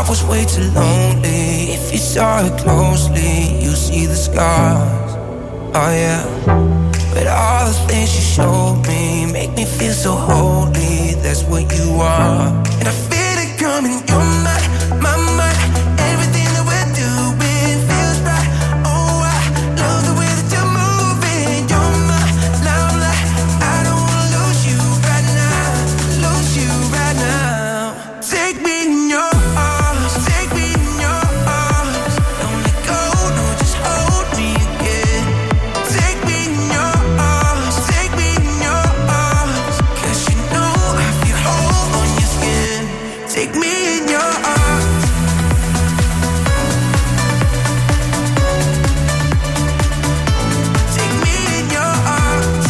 was way too lonely. If you saw it closely, you see the scars. Oh yeah. But all the things you showed me make me feel so holy. That's what you are. And I feel it coming. You're my mind. Everything that we're doing feels right. Oh, I love the way that you're moving. You're my limelight. I don't wanna lose you right now. Lose you right now. Take me in your arms. Take me in your arms. Don't let go. No, just hold me again. Take me in your arms. Take me in your arms. 'Cause you know I feel whole on your skin. Take me in your arms. Take me in your arms.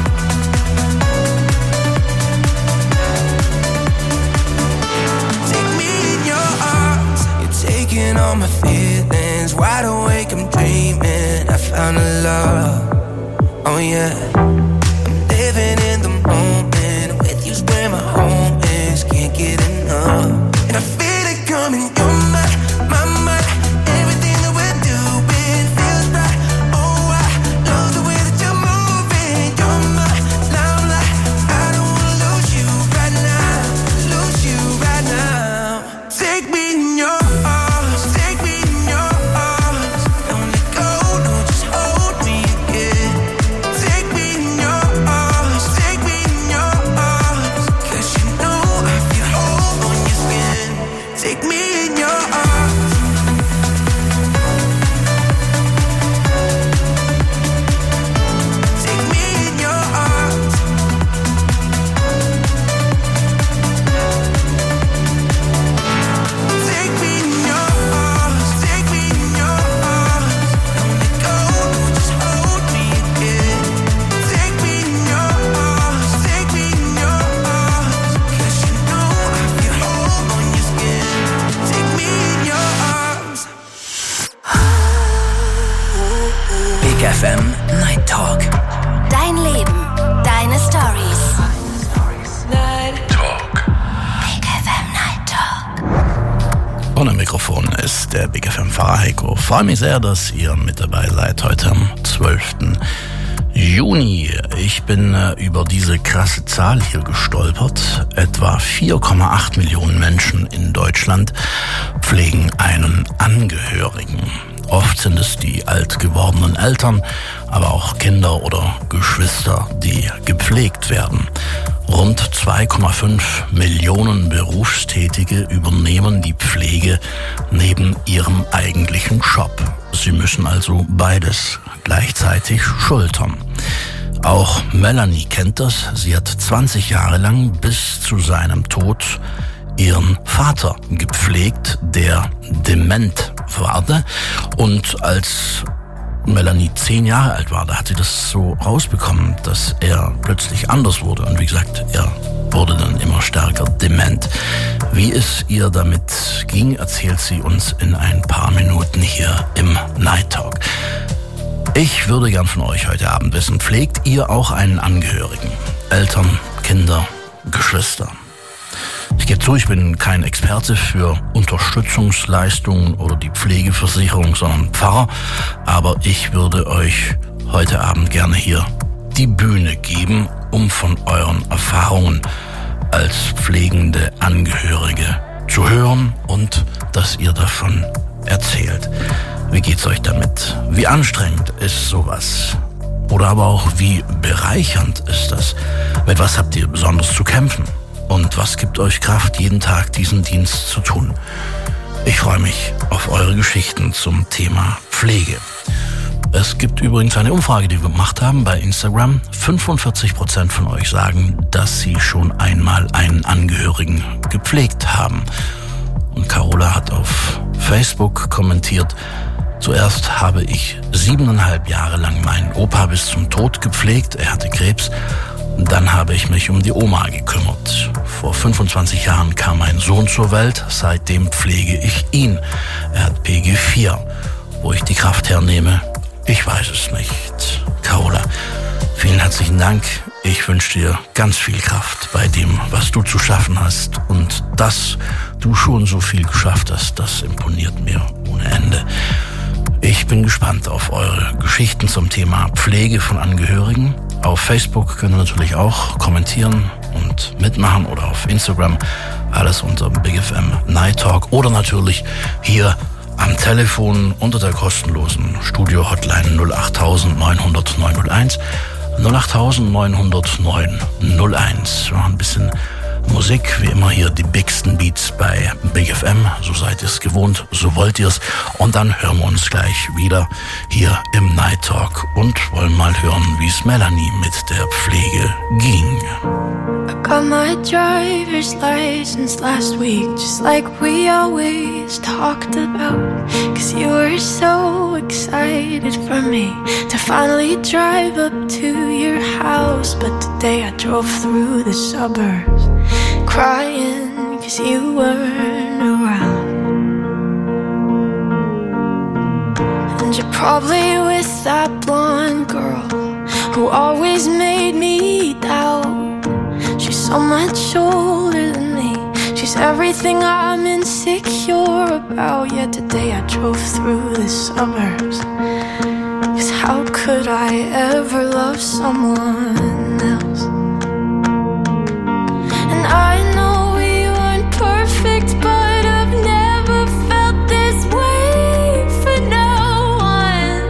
Take me in your arms. You're taking all my feelings. Wide awake, I'm dreaming. I found a love. Oh yeah. I'm living in the moment. With you's where my home is. Can't get enough. And I feel it coming. You're my mind. Everything that we're doing feels right. Oh, I love the way that you're moving. You're my limelight. I don't wanna lose you right now. Lose you right now. Take me in your arms. Take me in your arms. Don't let go. No, just hold me again. Take me in your arms. Take me in your arms. 'Cause you know I feel whole on your skin. Take me in your arms. Take me in your arms. Take me in your arms. Take me in your arms. Don't let go. No, just hold me again. Take me in your arms. Take me in your arms. 'Cause you know I feel whole on your skin. Take me in your arms. Big FM Night Talk. Dein Leben, deine Stories. Big FM Night Talk. Und am Mikrofon ist der Big FM-Fahrer Heiko. Freue mich sehr, dass ihr mit dabei seid heute am 12. Juni. Ich bin über diese krasse Zahl hier gestolpert. Etwa 4,8 Millionen Menschen in Deutschland pflegen einen Angehörigen. Oft sind es die alt gewordenen Eltern, aber auch Kinder oder Geschwister, die gepflegt werden. Rund 2,5 Millionen Berufstätige übernehmen die Pflege neben ihrem eigentlichen Job. Sie müssen also beides gleichzeitig schultern. Auch Melanie kennt das. Sie hat 20 Jahre lang bis zu seinem Tod ihren Vater gepflegt, der dement war. Und als Melanie 10 Jahre alt war, da hat sie das so rausbekommen, dass er plötzlich anders wurde. Und wie gesagt, er wurde dann immer stärker dement. Wie es ihr damit ging, erzählt sie uns in ein paar Minuten hier im Night Talk. Ich würde gern von euch heute Abend wissen, pflegt ihr auch einen Angehörigen? Eltern, Kinder, Geschwister? Ich gebe zu, ich bin kein Experte für Unterstützungsleistungen oder die Pflegeversicherung, sondern Pfarrer. Aber ich würde euch heute Abend gerne hier die Bühne geben, um von euren Erfahrungen als pflegende Angehörige zu hören und dass ihr davon erzählt. Wie geht's euch damit? Wie anstrengend ist sowas? Oder aber auch, wie bereichernd ist das? Mit was habt ihr besonders zu kämpfen? Und was gibt euch Kraft, jeden Tag diesen Dienst zu tun? Ich freue mich auf eure Geschichten zum Thema Pflege. Es gibt übrigens eine Umfrage, die wir gemacht haben bei Instagram. 45% von euch sagen, dass sie schon einmal einen Angehörigen gepflegt haben. Und Carola hat auf Facebook kommentiert: Zuerst habe ich 7,5 Jahre lang meinen Opa bis zum Tod gepflegt. Er hatte Krebs. Dann habe ich mich um die Oma gekümmert. Vor 25 Jahren kam mein Sohn zur Welt. Seitdem pflege ich ihn. Er hat PG 4. Wo ich die Kraft hernehme, ich weiß es nicht. Carola, vielen herzlichen Dank. Ich wünsche dir ganz viel Kraft bei dem, was du zu schaffen hast. Und dass du schon so viel geschafft hast, das imponiert mir ohne Ende. Ich bin gespannt auf eure Geschichten zum Thema Pflege von Angehörigen. Auf Facebook könnt ihr natürlich auch kommentieren und mitmachen oder auf Instagram. Alles unter Big FM Night Talk oder natürlich hier am Telefon unter der kostenlosen Studio-Hotline 08000 900 901. 08000 900 901. Wir machen ein bisschen Musik, wie immer hier die bigsten Beats bei Big FM. So seid ihr es gewohnt, so wollt ihr es. Und dann hören wir uns gleich wieder hier im Night Talk und wollen mal hören, wie es Melanie mit der Pflege ging. I got my driver's license last week, just like we always talked about. 'Cause you were so excited for me to finally drive up to your house. But today I drove through the suburbs crying 'cause you weren't around. And you're probably with that blonde girl who always made me doubt. She's so much older than me. She's everything I'm insecure about. Yet today I drove through the suburbs. 'Cause how could I ever love someone else? And I know we weren't perfect, but I've never felt this way for no one.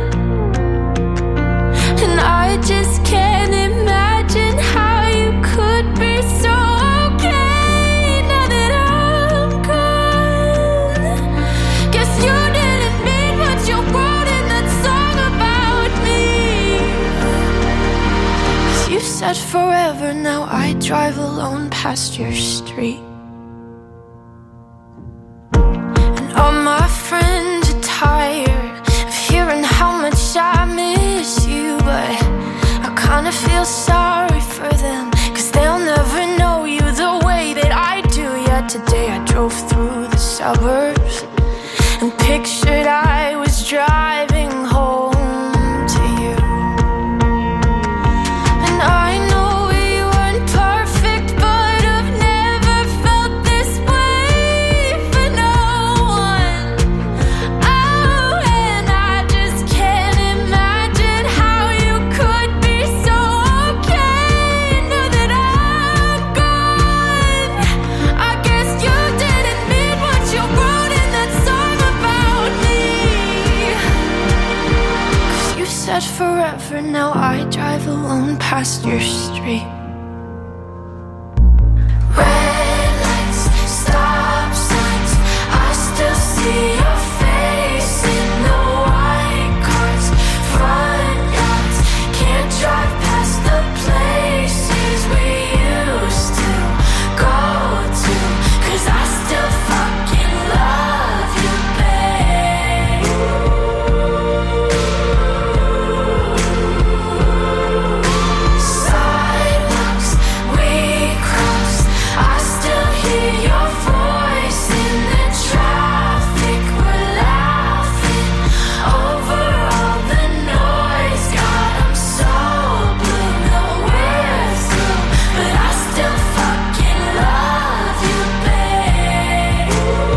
And I just can't imagine how you could be so okay now that I'm gone. Guess you didn't mean what you wrote in that song about me. 'Cause you said forever, now I drive alone past your street. And all my friends are tired of hearing how much I miss you, but I kinda feel sorry for them, 'cause they'll never know you the way that I do. Yet today I drove through the suburbs and pictured I was driving home to you. And I know we weren't perfect, but I've never felt this way for no one. Oh, and I just can't imagine how you could be so okay now that I'm gone. I guess you didn't mean what you wrote in that song about me. 'Cause you said forever, now I drive alone past your street. Red lights, stop signs, I still see your face in the white cars, front yards, can't drive past the places we used to go to, 'cause I still fucking love you, babe. Sidewalks we crossed, I still hear your voice in the traffic. We're laughing over all the noise. God, I'm so blue, no we're through, but I still fucking love you, babe.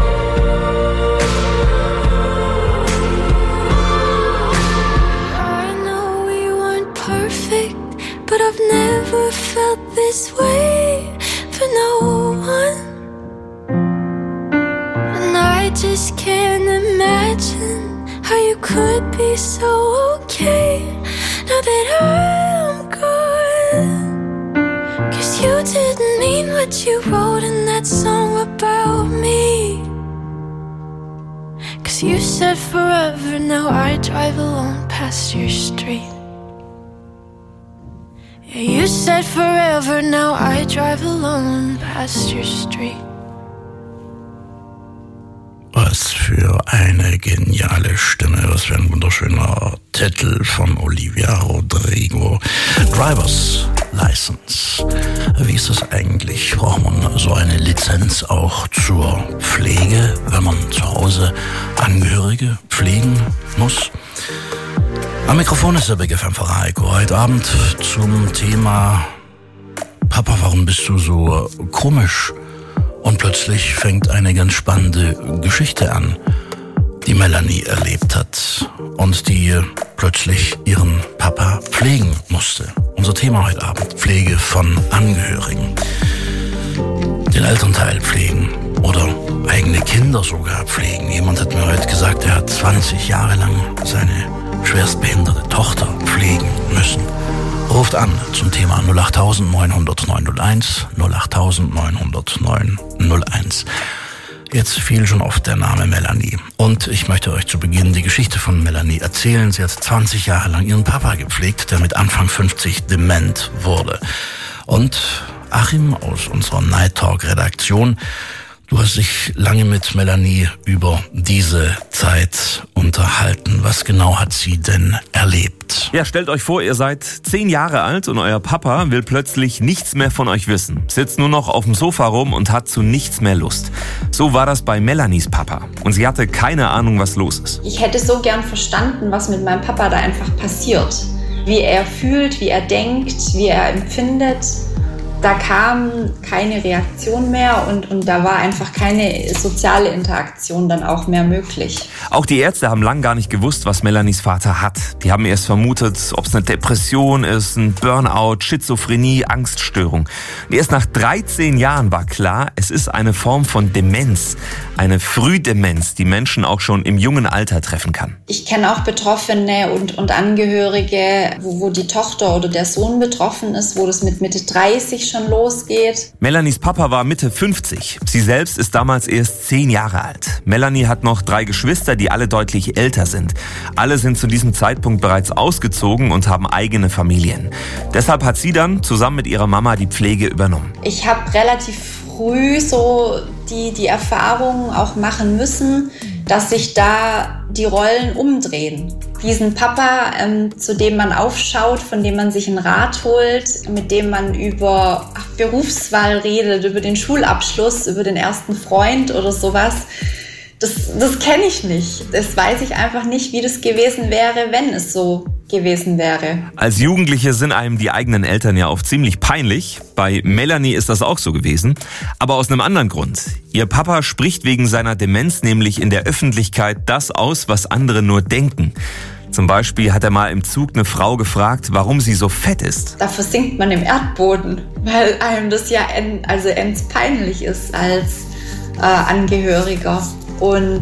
I know we weren't perfect, but I've never felt this way for no one. And I just can't imagine how you could be so okay now that I'm gone. 'Cause you didn't mean what you wrote in that song about me. 'Cause you said forever, now I drive alone past your street. Yeah, you said forever, now I drive alone past your street. Was für eine geniale Stimme, was für ein wunderschöner Titel von Olivia Rodrigo. Driver's License. Wie ist das eigentlich? Braucht man so eine Lizenz auch zur Pflege, wenn man zu Hause Angehörige pflegen muss? Am Mikrofon ist der Big FM Heiko. Heute Abend zum Thema Papa, warum bist du so komisch? Und plötzlich fängt eine ganz spannende Geschichte an, die Melanie erlebt hat und die plötzlich ihren Papa pflegen musste. Unser Thema heute Abend, Pflege von Angehörigen. Den Elternteil pflegen oder eigene Kinder sogar pflegen. Jemand hat mir heute gesagt, er hat 20 Jahre lang seine schwerstbehinderte Tochter pflegen müssen. Ruft an zum Thema 08000 900 901, 08000 900 901. Jetzt fiel schon oft der Name Melanie. Und ich möchte euch zu Beginn die Geschichte von Melanie erzählen. Sie hat 20 Jahre lang ihren Papa gepflegt, der mit Anfang 50 dement wurde. Und Achim aus unserer Night Talk Redaktion, du hast dich lange mit Melanie über diese Zeit unterhalten. Was genau hat sie denn erlebt? Ja, stellt euch vor, ihr seid 10 Jahre alt und euer Papa will plötzlich nichts mehr von euch wissen. Sitzt nur noch auf dem Sofa rum und hat zu nichts mehr Lust. So war das bei Melanies Papa. Und sie hatte keine Ahnung, was los ist. Ich hätte so gern verstanden, was mit meinem Papa da einfach passiert. Wie er fühlt, wie er denkt, wie er empfindet. Da kam keine Reaktion mehr und da war einfach keine soziale Interaktion dann auch mehr möglich. Auch die Ärzte haben lang gar nicht gewusst, was Melanies Vater hat. Die haben erst vermutet, ob es eine Depression ist, ein Burnout, Schizophrenie, Angststörung. Und erst nach 13 Jahren war klar, es ist eine Form von Demenz. Eine Frühdemenz, die Menschen auch schon im jungen Alter treffen kann. Ich kenne auch Betroffene und Angehörige, wo die Tochter oder der Sohn betroffen ist, wo das mit Mitte 30 schon losgeht. Melanies Papa war Mitte 50. Sie selbst ist damals erst 10 Jahre alt. Melanie hat noch 3 Geschwister, die alle deutlich älter sind. Alle sind zu diesem Zeitpunkt bereits ausgezogen und haben eigene Familien. Deshalb hat sie dann zusammen mit ihrer Mama die Pflege übernommen. Ich habe relativ früh so die Erfahrung auch machen müssen, dass sich da die Rollen umdrehen. Diesen Papa, zu dem man aufschaut, von dem man sich einen Rat holt, mit dem man über Berufswahl redet, über den Schulabschluss, über den ersten Freund oder sowas, das kenne ich nicht. Das weiß ich einfach nicht, wie das gewesen wäre, wenn es so gewesen wäre. Als Jugendliche sind einem die eigenen Eltern ja oft ziemlich peinlich. Bei Melanie ist das auch so gewesen. Aber aus einem anderen Grund. Ihr Papa spricht wegen seiner Demenz nämlich in der Öffentlichkeit das aus, was andere nur denken. Zum Beispiel hat er mal im Zug eine Frau gefragt, warum sie so fett ist. Da versinkt man im Erdboden, weil einem das ja ends peinlich ist als Angehöriger. Und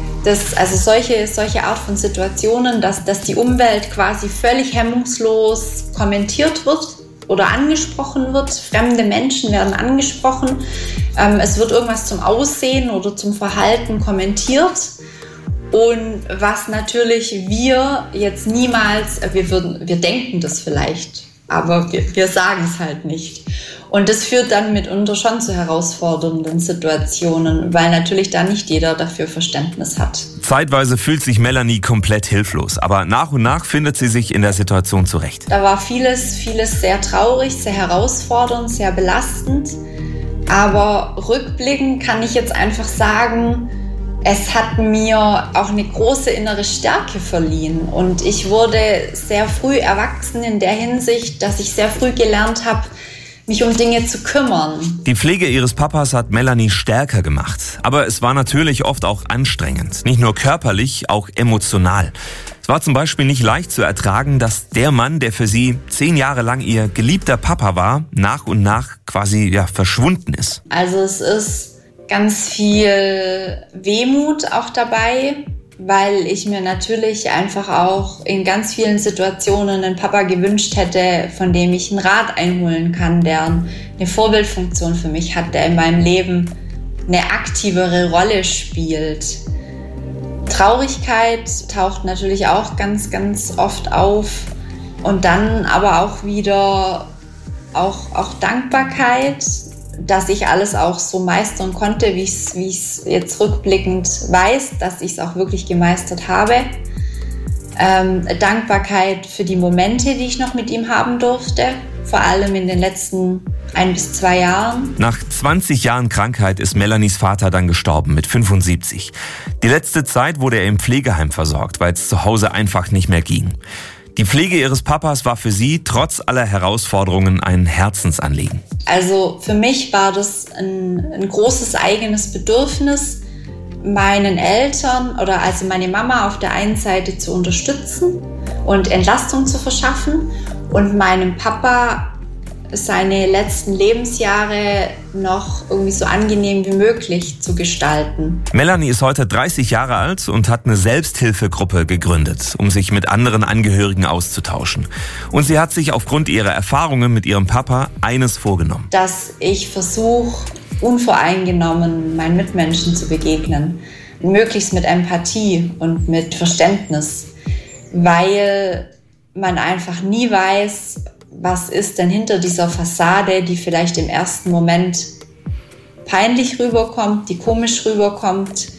solche Art von Situationen, dass die Umwelt quasi völlig hemmungslos kommentiert wird oder angesprochen wird. Fremde Menschen werden angesprochen. Es wird irgendwas zum Aussehen oder zum Verhalten kommentiert. Und was natürlich wir jetzt niemals, wir denken das vielleicht, aber wir sagen es halt nicht. Und das führt dann mitunter schon zu herausfordernden Situationen, weil natürlich da nicht jeder dafür Verständnis hat. Zeitweise fühlt sich Melanie komplett hilflos, aber nach und nach findet sie sich in der Situation zurecht. Da war vieles sehr traurig, sehr herausfordernd, sehr belastend. Aber rückblickend kann ich jetzt einfach sagen, es hat mir auch eine große innere Stärke verliehen. Und ich wurde sehr früh erwachsen in der Hinsicht, dass ich sehr früh gelernt habe, mich um Dinge zu kümmern. Die Pflege ihres Papas hat Melanie stärker gemacht. Aber es war natürlich oft auch anstrengend. Nicht nur körperlich, auch emotional. Es war zum Beispiel nicht leicht zu ertragen, dass der Mann, der für sie 10 Jahre lang ihr geliebter Papa war, nach und nach quasi verschwunden ist. Also es ist ganz viel Wehmut auch dabei, weil ich mir natürlich einfach auch in ganz vielen Situationen einen Papa gewünscht hätte, von dem ich einen Rat einholen kann, der eine Vorbildfunktion für mich hat, der in meinem Leben eine aktivere Rolle spielt. Traurigkeit taucht natürlich auch ganz, ganz oft auf und dann aber auch wieder auch Dankbarkeit, dass ich alles auch so meistern konnte, wie ich es jetzt rückblickend weiß, dass ich es auch wirklich gemeistert habe. Dankbarkeit für die Momente, die ich noch mit ihm haben durfte, vor allem in den letzten 1 bis 2 Jahren. Nach 20 Jahren Krankheit ist Melanies Vater dann gestorben mit 75. Die letzte Zeit wurde er im Pflegeheim versorgt, weil es zu Hause einfach nicht mehr ging. Die Pflege ihres Papas war für sie trotz aller Herausforderungen ein Herzensanliegen. Also für mich war das ein großes eigenes Bedürfnis, meinen Eltern oder also meine Mama auf der einen Seite zu unterstützen und Entlastung zu verschaffen und meinem Papa seine letzten Lebensjahre noch irgendwie so angenehm wie möglich zu gestalten. Melanie ist heute 30 Jahre alt und hat eine Selbsthilfegruppe gegründet, um sich mit anderen Angehörigen auszutauschen. Und sie hat sich aufgrund ihrer Erfahrungen mit ihrem Papa eines vorgenommen. Dass ich versuche, unvoreingenommen meinen Mitmenschen zu begegnen. Möglichst mit Empathie und mit Verständnis. Weil man einfach nie weiß, was ist denn hinter dieser Fassade, die vielleicht im ersten Moment peinlich rüberkommt, die komisch rüberkommt,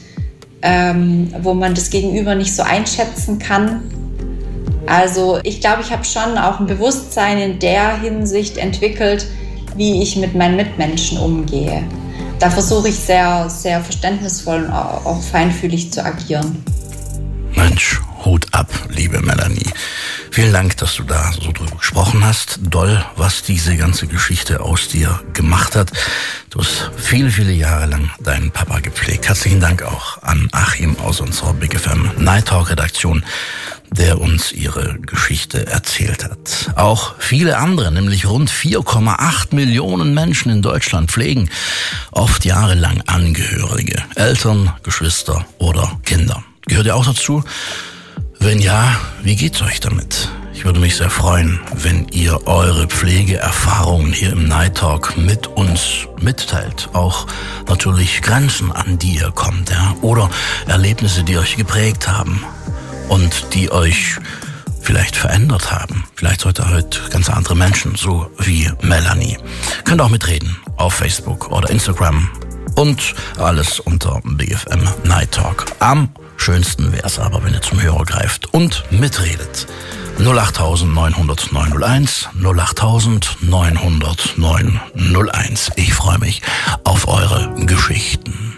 wo man das Gegenüber nicht so einschätzen kann. Also ich glaube, ich habe schon auch ein Bewusstsein in der Hinsicht entwickelt, wie ich mit meinen Mitmenschen umgehe. Da versuche ich sehr, sehr verständnisvoll und auch feinfühlig zu agieren. Mensch, Hut ab, liebe Melanie. Vielen Dank, dass du da so drüber gesprochen hast. Doll, was diese ganze Geschichte aus dir gemacht hat. Du hast viele, viele Jahre lang deinen Papa gepflegt. Herzlichen Dank auch an Achim aus unserer Big FM Night Talk Redaktion, der uns ihre Geschichte erzählt hat. Auch viele andere, nämlich rund 4,8 Millionen Menschen in Deutschland pflegen oft jahrelang Angehörige, Eltern, Geschwister oder Kinder. Gehört ihr auch dazu? Wenn ja, wie geht's euch damit? Ich würde mich sehr freuen, wenn ihr eure Pflegeerfahrungen hier im Night Talk mit uns mitteilt. Auch natürlich Grenzen, an die ihr kommt, ja? Oder Erlebnisse, die euch geprägt haben und die euch vielleicht verändert haben. Vielleicht seid ihr heute ganz andere Menschen, so wie Melanie. Könnt auch mitreden auf Facebook oder Instagram und alles unter Big FM Night Talk. Am schönsten wäre es aber, wenn ihr zum Hörer greift und mitredet. 08900 901, 08900 901. Ich freue mich auf eure Geschichten.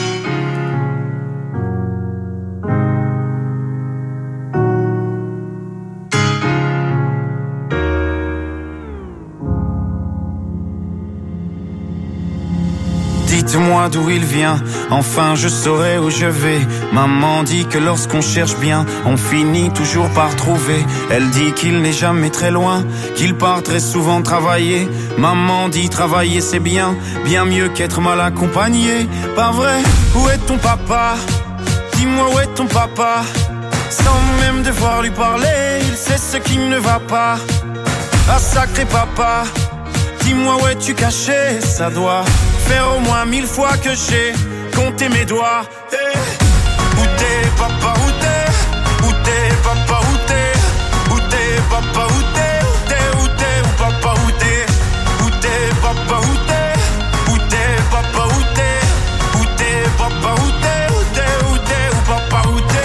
Dites-moi d'où il vient, enfin je saurai où je vais. Maman dit que lorsqu'on cherche bien, on finit toujours par trouver. Elle dit qu'il n'est jamais très loin, qu'il part très souvent travailler. Maman dit travailler c'est bien, bien mieux qu'être mal accompagné. Pas vrai? Où est ton papa? Dis-moi où est ton papa? Sans même devoir lui parler, il sait ce qui ne va pas. Ah sacré papa, dis-moi où es-tu caché? Ça doit faire au moins 1000 fois que j'ai compté mes doigts. Hey. Où t'es papa, où t'es? Où t'es papa, où t'es? Où t'es papa, où t'es? Où t'es, où t'es, où papa, où t'es? Où t'es papa, où t'es? Où t'es papa, où t'es? Où t'es papa, où t'es? Où t'es, où t'es, où papa, où t'es?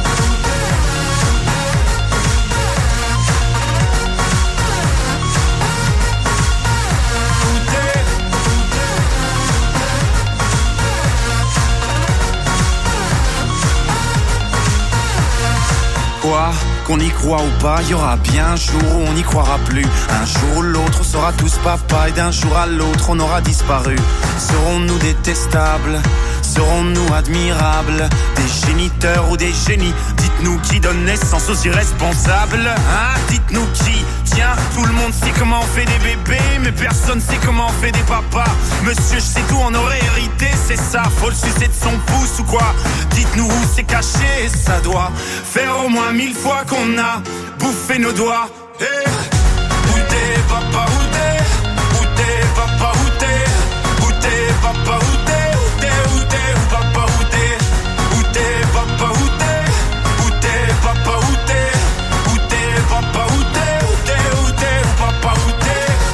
Quoi, qu'on y croit ou pas, y aura bien un jour où on n'y croira plus. Un jour ou l'autre, on sera tous papa et d'un jour à l'autre, on aura disparu. Serons-nous détestables? Serons-nous admirables? Des géniteurs ou des génies? Dites-nous qui donne naissance aux irresponsables, hein? Dites-nous qui? Tiens, tout le monde sait comment on fait des bébés, mais personne sait comment on fait des papas. Monsieur, je sais tout, on aurait hérité, c'est ça. Faut le sucer de son pouce ou quoi? Dites-nous où c'est caché, ça doit faire au moins 1000 fois qu'on a bouffé nos doigts. Hey. Où t'es papa, où t'es? Où t'es papa, où t'es? Où t'es papa, où t'es? Où t'es, où t'es, où papa, où t'es? Où t'es papa, où t'es? Où t'es papa, où t'es? Où t'es papa, où t'es? Où t'es, où t'es, où papa, où t'es?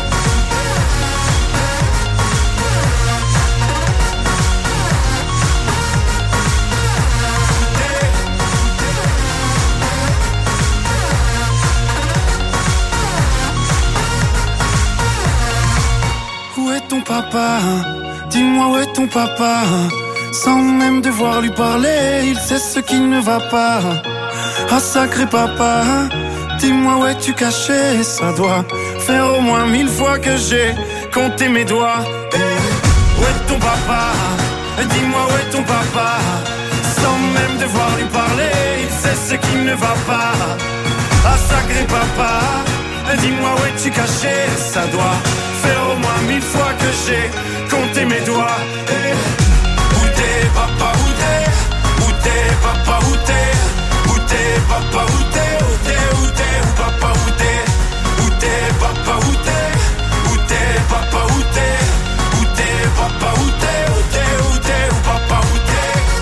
Où est ton papa? Dis-moi où est ton papa? Sans même devoir lui parler, il sait ce qui ne va pas. Ah sacré papa, Dis-moi où es-tu caché, ça doit faire au moins 1000 fois que j'ai compté mes doigts. Où est ton papa? Dis-moi où est ton papa? Sans même devoir lui parler, il sait ce qui ne va pas. Ah sacré papa, dis-moi où es-tu caché, ça doit faire au moins 1000 fois que j'ai compté mes doigts. Où t'es papa, où t'es? Où t'es papa, où t'es? Où t'es papa, où t'es? Où t'es, où t'es, où papa, où t'es? Où t'es papa, où t'es? Où t'es papa, où t'es? Où t'es papa, où t'es? Où t'es, où t'es, où papa, où t'es?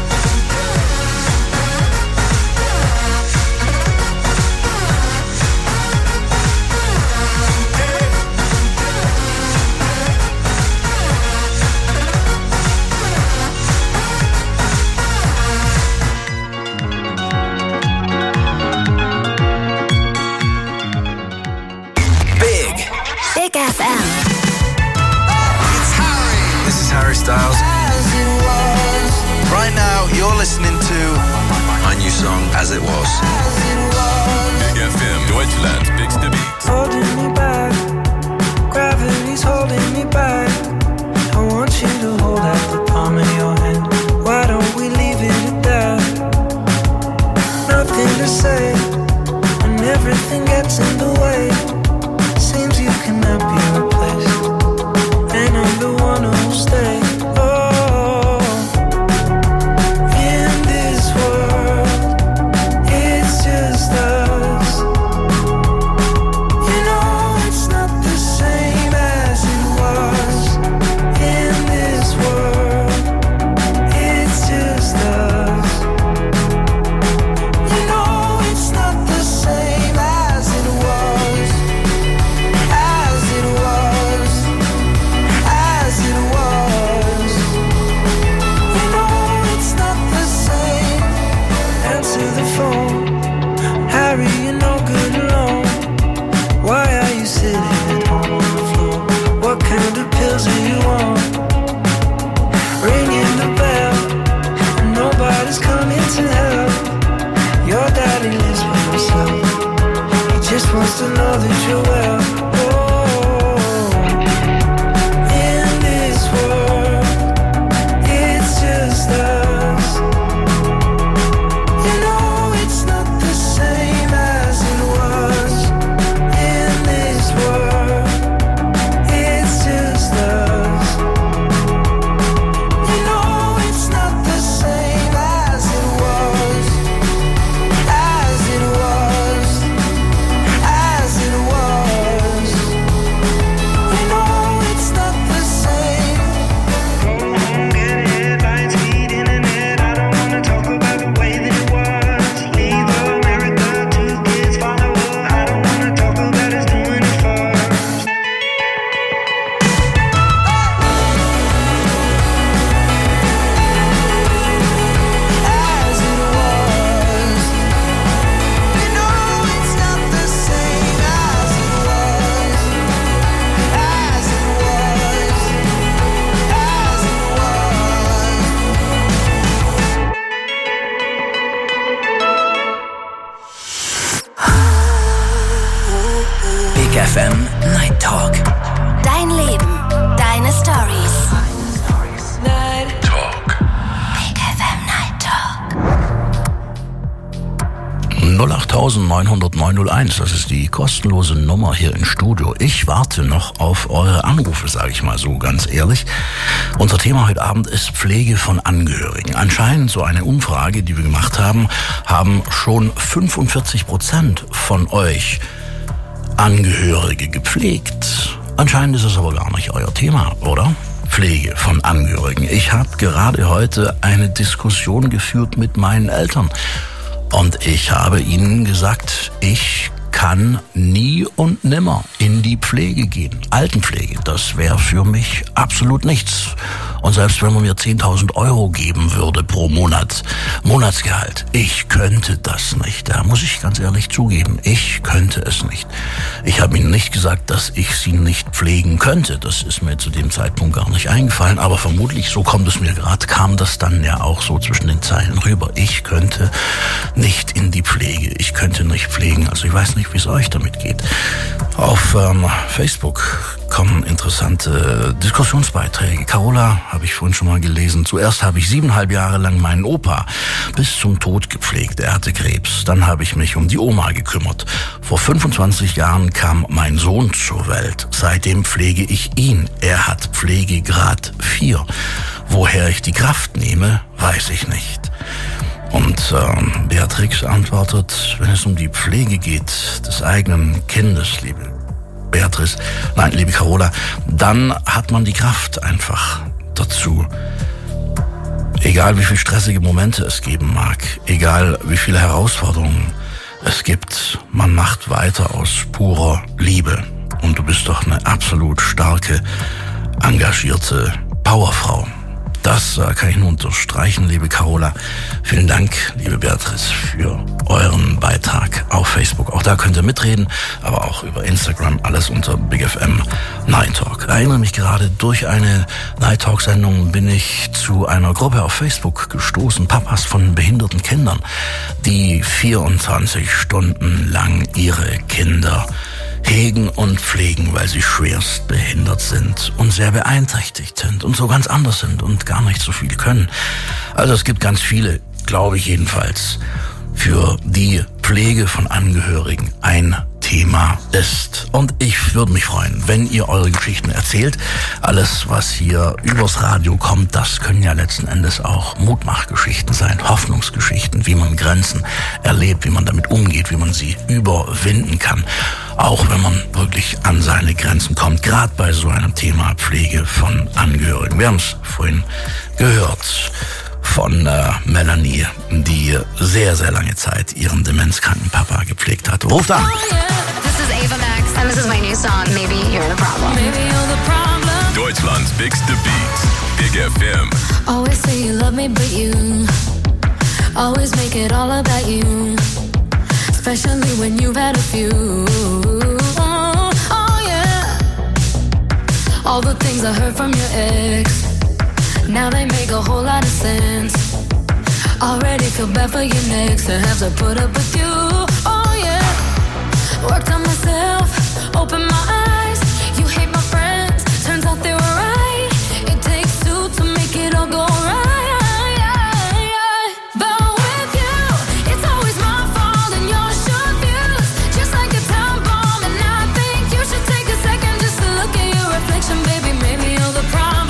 Big FM. This is Harry Styles. Right now, you're listening to my new song, As It Was. Big FM Deutschland, bigste Beat. Holding me back, gravity's holding me back. I want you to hold out the palm of your hand. Why don't we leave it at that? Nothing to say, when everything gets in the way. Seems you cannot be replaced, and I'm the one who'll stay. Oh, in this world, it's just us. You know it's not the same as it was. In this world, it's just us. You know it's not the same as it was. As it was. As it was. You know it's not the same. Answer the phone. Harry, you're no good alone. Why are you sitting at home on the floor? What kind of pills do you want? Ringing the bell, and nobody's coming to help. Your daddy lives by himself. He just wants to know that you're well. Oh, in this world, it's just us. You know it's not the same as it was. In this world, it's just us. You know it's not the same as it was. As it was. As it was. You know it's not the same. Go home, get headlines, feed internet. I don't wanna talk about the way that it was. Leave America, 2 kids follow her. I don't wanna talk about us doing it first. As it was. You know it's not the same as it was. As it was. As it was. Big FM Night Talk. Dein Leben, deine Stories. Talk. Big FM Night Talk. 08900 901, das ist die kostenlose Nummer hier im Studio. Ich warte noch auf eure Anrufe, sage ich mal so ganz ehrlich. Unser Thema heute Abend ist Pflege von Angehörigen. Anscheinend, so eine Umfrage, die wir gemacht haben, haben schon 45% von euch Angehörige gepflegt. Anscheinend ist es aber gar nicht euer Thema, oder? Pflege von Angehörigen. Ich habe gerade heute eine Diskussion geführt mit meinen Eltern. Und ich habe ihnen gesagt, ich kann nie und nimmer in die Pflege gehen. Altenpflege, das wäre für mich absolut nichts. Und selbst wenn man mir 10.000 Euro geben würde pro Monat, Monatsgehalt, ich könnte das nicht. Da muss ich ganz ehrlich zugeben, ich könnte es nicht. Ich habe Ihnen nicht gesagt, dass ich Sie nicht pflegen könnte. Das ist mir zu dem Zeitpunkt gar nicht eingefallen. Aber vermutlich, so kommt es mir gerade, kam das dann ja auch so zwischen den Zeilen rüber. Ich könnte nicht in die Pflege. Ich könnte nicht pflegen. Also ich weiß nicht, wie es euch damit geht. Auf Facebook kommen interessante Diskussionsbeiträge. Carola habe ich vorhin schon mal gelesen. Zuerst habe ich 7,5 Jahre lang meinen Opa bis zum Tod gepflegt. Er hatte Krebs. Dann habe ich mich um die Oma gekümmert. Vor 25 Jahren kam mein Sohn zur Welt. Seitdem pflege ich ihn. Er hat Pflegegrad 4. Woher ich die Kraft nehme, weiß ich nicht. Und Beatrix antwortet, wenn es um die Pflege geht des eigenen Kindes, liebe Carola, dann hat man die Kraft einfach dazu. Egal wie viele stressige Momente es geben mag, egal wie viele Herausforderungen es gibt, man macht weiter aus purer Liebe. Und du bist doch eine absolut starke, engagierte Powerfrau. Das kann ich nur unterstreichen, liebe Carola. Vielen Dank, liebe Beatrice, für euren Beitrag auf Facebook. Auch da könnt ihr mitreden, aber auch über Instagram, alles unter Big FM Night Talk. Ich erinnere mich gerade, durch eine Night Talk Sendung bin ich zu einer Gruppe auf Facebook gestoßen, Papas von behinderten Kindern, die 24 Stunden lang ihre Kinder hegen und pflegen, weil sie schwerst behindert sind und sehr beeinträchtigt sind und so ganz anders sind und gar nicht so viel können. Also es gibt ganz viele, glaube ich jedenfalls, für die Pflege von Angehörigen ein Thema ist. Und ich würde mich freuen, wenn ihr eure Geschichten erzählt. Alles, was hier übers Radio kommt, das können ja letzten Endes auch Mutmachgeschichten sein, Hoffnungsgeschichten, wie man Grenzen erlebt, wie man damit umgeht, wie man sie überwinden kann. Auch wenn man wirklich an seine Grenzen kommt, gerade bei so einem Thema Pflege von Angehörigen. Wir haben es vorhin gehört von Melanie, die sehr, sehr lange Zeit ihren demenzkranken Papa gepflegt hat. Ruft an! This is Ava Max, and this is my new song, Maybe You're the Problem. Maybe you're the problem. Deutschlands bigste Beats. Big FM. Always say you love me, but you always make it all about you. Especially when you've had a few. Oh yeah. All the things I heard from your ex, now they make a whole lot of sense. Already feel bad for your next to have to put up with you. Oh yeah. Worked on myself, opened my eyes. You hate my friends, turns out they were right. It takes two to make it all go right. But with you, it's always my fault and your short views. Just like a time bomb, and I think you should take a second just to look at your reflection, baby. Maybe you're the problem.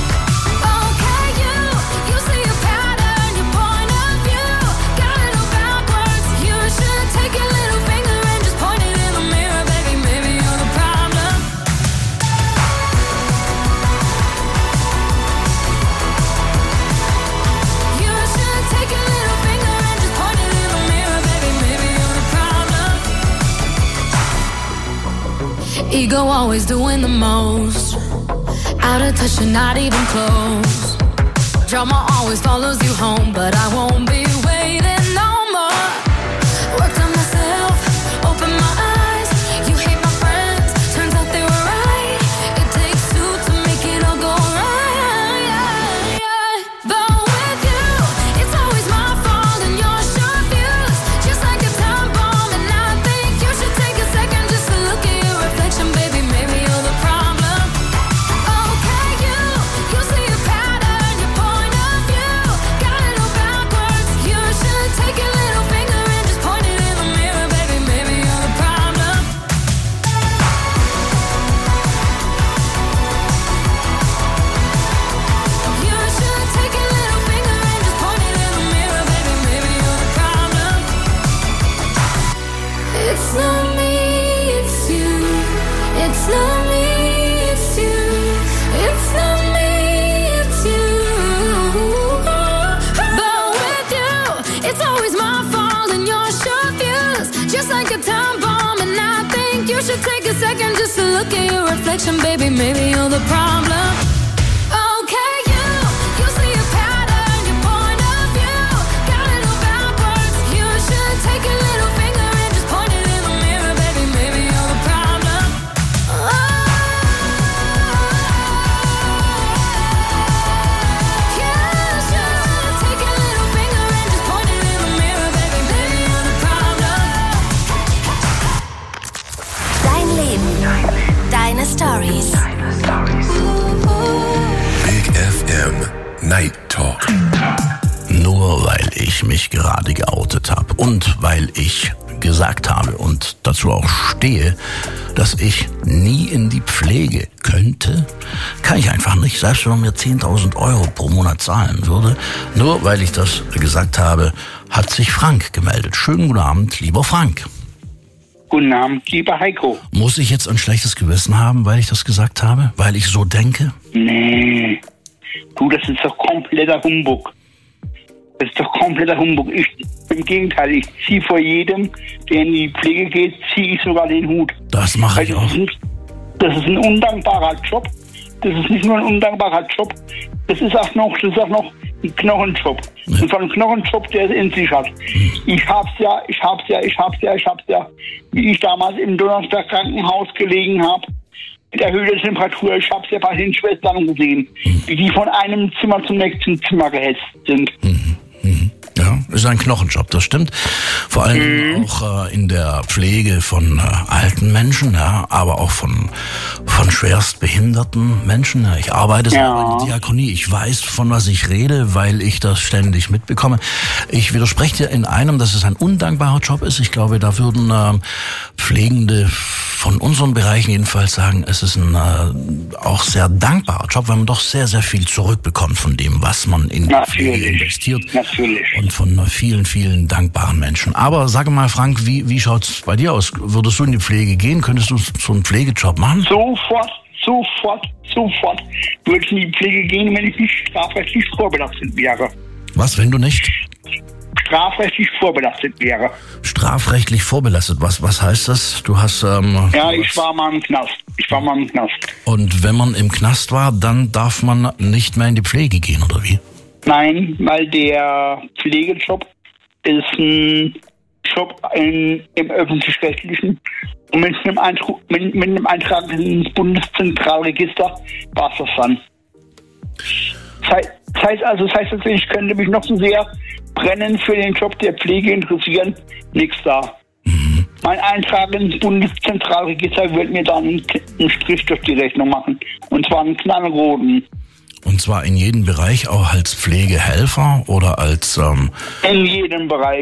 Ego always doing the most. Out of touch and not even close. Drama always follows you home, but I won't be waiting no more. Worked on myself, opened my eyes. You hate my friends, turns out they were right. It takes two to make it all go right. But with you, it's always my fault and your short views. Just like a time bomb, and I think you should take a second just to look at your reflection, baby. Maybe you're the problem. Okay, you see a pattern, your point of view. Got it all backwards. You should take your little finger and just point it in the mirror, baby. Maybe you're the problem. You should take your little finger and just point it in the mirror, baby. Maybe you're the problem. It's not me, it's you. It's not me, it's you. It's not me, it's you. But with you, it's always my fault and your short views. Just like a time bomb, and I think you should take a second just to look at your reflection, baby. Maybe you're the problem. Okay, you Night Talk. Nur weil ich mich gerade geoutet habe und weil ich gesagt habe und dazu auch stehe, dass ich nie in die Pflege könnte, kann ich einfach nicht, selbst wenn man mir 10.000 Euro pro Monat zahlen würde. Nur weil ich das gesagt habe, hat sich Frank gemeldet. Schönen guten Abend, lieber Frank. Guten Abend, lieber Heiko. Muss ich jetzt ein schlechtes Gewissen haben, weil ich das gesagt habe? Weil ich so denke? Nee. Du, das ist doch kompletter Humbug. Das ist doch kompletter Humbug. Im Gegenteil, ich ziehe vor jedem, der in die Pflege geht, ziehe ich sogar den Hut. Das mache ich auch. Das ist ein undankbarer Job. Das ist nicht nur ein undankbarer Job, das ist auch noch ein Knochenjob. Ja. Und zwar ein Knochenjob, der es in sich hat. Ich hab's ja. Wie ich damals im Donnersberg Krankenhaus gelegen habe, mit erhöhter Temperatur, ich hab's ja bei den Schwestern gesehen, wie die von einem Zimmer zum nächsten Zimmer gehetzt sind. Ja, ist ein Knochenjob, das stimmt. Vor allem auch in der Pflege von alten Menschen, ja, aber auch von schwerst behinderten Menschen. Ja. Ich arbeite selber in der Diakonie. Ich weiß, von was ich rede, weil ich das ständig mitbekomme. Ich widerspreche dir in einem, dass es ein undankbarer Job ist. Ich glaube, da würden Pflegende von unseren Bereichen jedenfalls sagen, es ist ein auch sehr dankbarer Job, weil man doch sehr, sehr viel zurückbekommt von dem, was man in die Pflege investiert. Natürlich. Und von vielen, vielen dankbaren Menschen. Aber sage mal, Frank, wie schaut's bei dir aus? Würdest du in die Pflege gehen? Könntest du so einen Pflegejob machen? Sofort würde ich in die Pflege gehen, wenn ich nicht strafrechtlich vorbelastet wäre. Was, wenn du nicht? Strafrechtlich vorbelastet wäre. Strafrechtlich vorbelastet? Was heißt das? Du hast... ich war mal im Knast. Und wenn man im Knast war, dann darf man nicht mehr in die Pflege gehen, oder wie? Nein, weil der Pflegejob ist ein Job im öffentlich-rechtlichen und mit einem Eintrag ins Bundeszentralregister war es das dann. Das heißt also, ich könnte mich noch so sehr brennend für den Job der Pflege interessieren, nichts da. Mein Eintrag ins Bundeszentralregister wird mir dann einen Strich durch die Rechnung machen. Und zwar einen knallroten. Und zwar in jedem Bereich, auch als Pflegehelfer oder als... In jedem Bereich.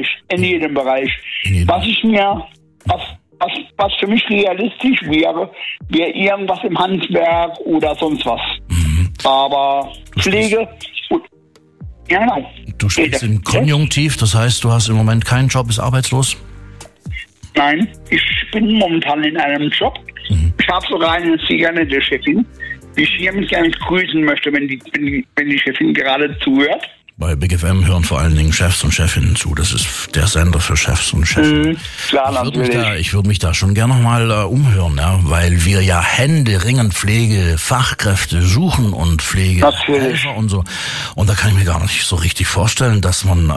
Was für mich realistisch wäre irgendwas im Handwerk oder sonst was. Aber Pflege... Ja, genau. Du sprichst im Konjunktiv, das heißt, du hast im Moment keinen Job, bist arbeitslos? Nein, ich bin momentan in einem Job. Ich habe sogar eine sehr nette Chefin, die ich hiermit gerne grüßen möchte, wenn die Chefin gerade zuhört. Bei Big FM hören vor allen Dingen Chefs und Chefinnen zu. Das ist der Sender für Chefs und Chefinnen. Klar, natürlich. Ich würde mich da schon gerne noch mal umhören, ja, weil wir ja händeringend Pflegefachkräfte suchen und Pflegehelfer und so. Und da kann ich mir gar nicht so richtig vorstellen, dass man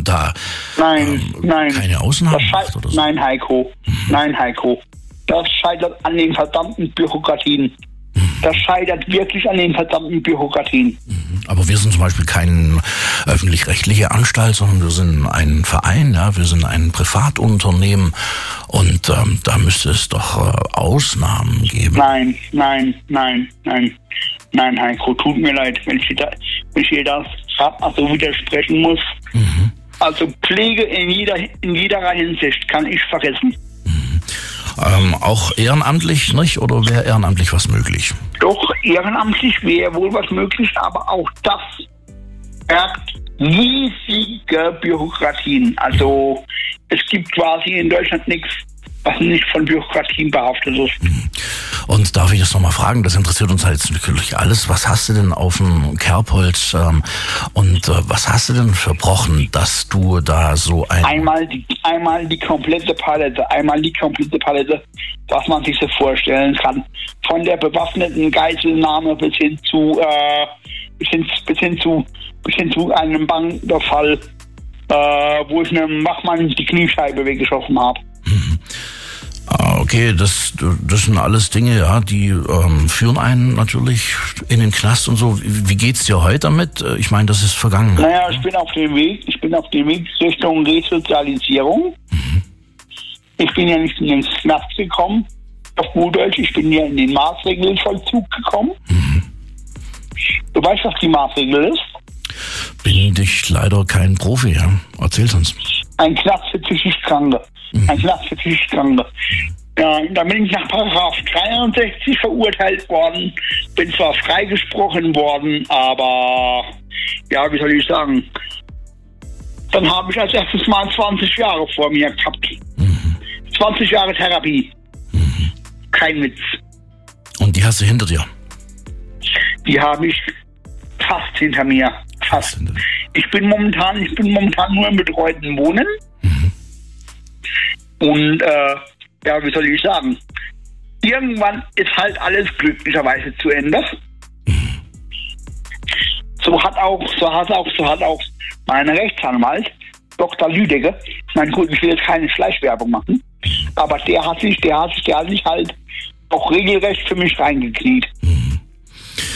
keine Ausnahmen macht oder so. Nein, Heiko. Das scheitert an den verdammten Bürokratien. Das scheitert wirklich an den verdammten Bürokratien. Aber wir sind zum Beispiel keine öffentlich-rechtliche Anstalt, sondern wir sind ein Verein, ja, wir sind ein Privatunternehmen und da müsste es doch Ausnahmen geben. Nein, Heiko, tut mir leid, wenn ich dir das gerade mal so widersprechen muss. Also Pflege in jeder Hinsicht kann ich vergessen. Auch ehrenamtlich, nicht? Oder wäre ehrenamtlich was möglich? Doch, ehrenamtlich wäre wohl was möglich, aber auch das birgt riesige Bürokratien. Also es gibt quasi in Deutschland nichts, was nicht von Bürokratien behaftet ist. Und darf ich das nochmal fragen, das interessiert uns halt jetzt natürlich alles. Was hast du denn auf dem Kerbholz und was hast du denn verbrochen, dass du da so Einmal die komplette Palette, was man sich so vorstellen kann. Von der bewaffneten Geiselnahme bis hin zu einem Banküberfall, wo ich einem Wachmann die Kniescheibe weggeschossen habe. Okay, das sind alles Dinge, ja, die führen einen natürlich in den Knast und so. Wie geht's dir heute damit? Ich meine, das ist Vergangenheit. Naja, ich bin auf dem Weg Richtung Resozialisierung. Ich bin ja nicht in den Knast gekommen, auf gut Deutsch, ich bin ja in den Maßregelvollzug gekommen. Du weißt, was die Maßregel ist? bin ich leider kein Profi, ja. Erzähl's uns. Ein Knast für psychisch Kranke. Ein Knast für psychisch Kranke. Ja, da bin ich nach Paragraph 63 verurteilt worden. Bin zwar freigesprochen worden, aber ja, wie soll ich sagen? Dann habe ich als erstes mal 20 Jahre vor mir gehabt. 20 Jahre Therapie. Kein Witz. Und die hast du hinter dir? Die habe ich fast hinter mir. Fast. Ich bin momentan nur im betreuten Wohnen. Und ja, wie soll ich sagen? Irgendwann ist halt alles glücklicherweise zu Ende. So hat auch mein Rechtsanwalt, Dr. Lüdecke, mein gut, ich will jetzt keine Fleischwerbung machen, aber der hat sich halt auch regelrecht für mich reingekniet.